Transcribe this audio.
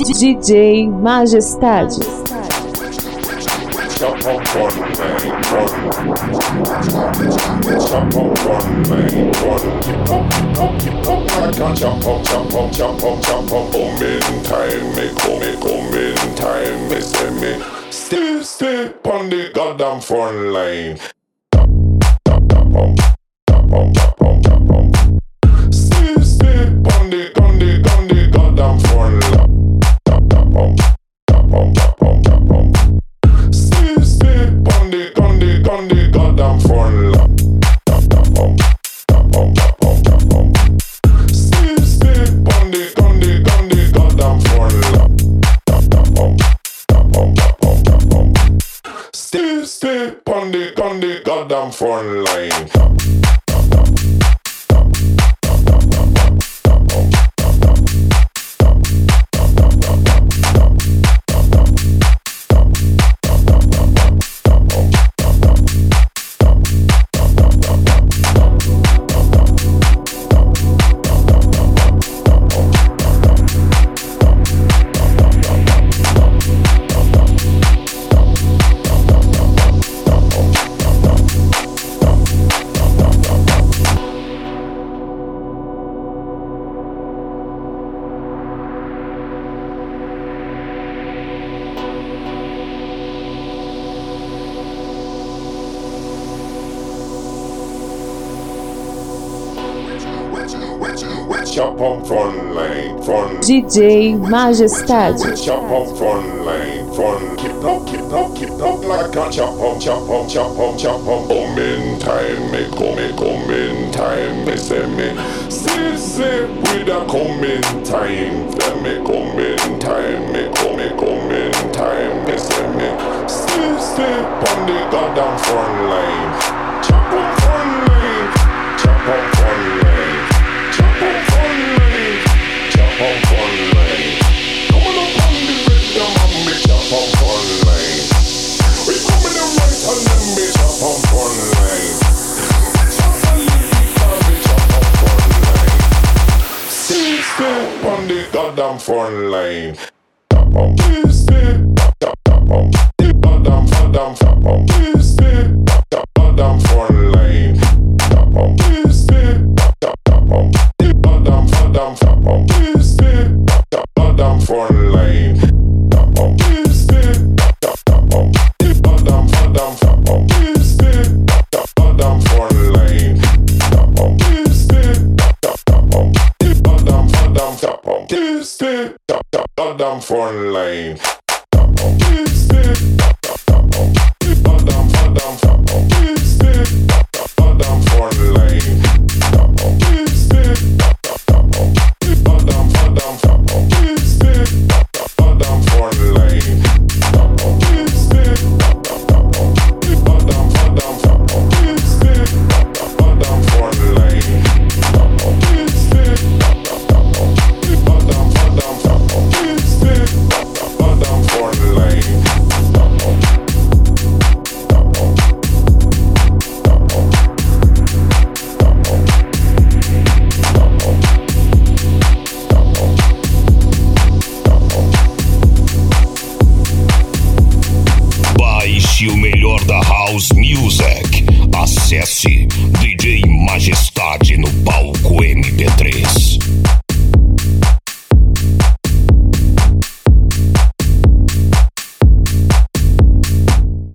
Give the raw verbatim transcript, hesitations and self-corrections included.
D J Majestade. Jump on one lane, one. Jump on one lane, one. Keep up, keep up, keep up. I can't jump up, jump up, jump up, jump up. Come in time, me come, me come in time, me say me. Stay, stay on the goddamn front line. Stay, stay on the, on the, on the goddamn front line. Stay, stay on the, on the goddamn front line. Chop on front lane, front. D J Majestade. Chop on front lane, front. Keep up, keep up, keep up like a chop on, chop on, chop on, chop on. Come in time, me come, me come in time, me say me. Say, say, with a come in time, say me come in time, me come, me come in time, me say me. Say, say, on the goddamn front line. Chop on front lane, chop on front lane. Chop on front lane. Come on up on the rhythm and me chop on front lane. We come in the right and then me chop on front lane. Chop on the beat and me chop on front lane. Stay, stay on the goddamn front lane. Chop on, stay, stay, chop, chop on the goddamn, goddamn, chop on, stay, stay, chop, goddamn front lane. Chop on, stay, stay, chop, chop on the goddamn, goddamn, chop on. Goddamn front lane. Chop on Tuesday. Chop chop on the goddamn goddamn chop on Tuesday. Chop goddamn front lane. Chop on Tuesday. Chop chop on the goddamn goddamn chop on Tuesday. Chop chop goddamn front lane. Chop on Tuesday. Chop chop on the goddamn goddamn chop on Tuesday. Chop goddamn front lane. Chop on Tuesday. Chop chop on the goddamn goddamn chop on Tuesday. Goddamn front lane. Chop on Tuesday. Chop on the goddamn goddamn chop on Tuesday. Goddamn front lane. Chop on Tuesday. Chop on the goddamn goddamn chop on Tuesday. Goddamn front lane. Chop on. Chop on. Chop on. Chop on. Chop on. Baixe o melhor da House Music. Acesse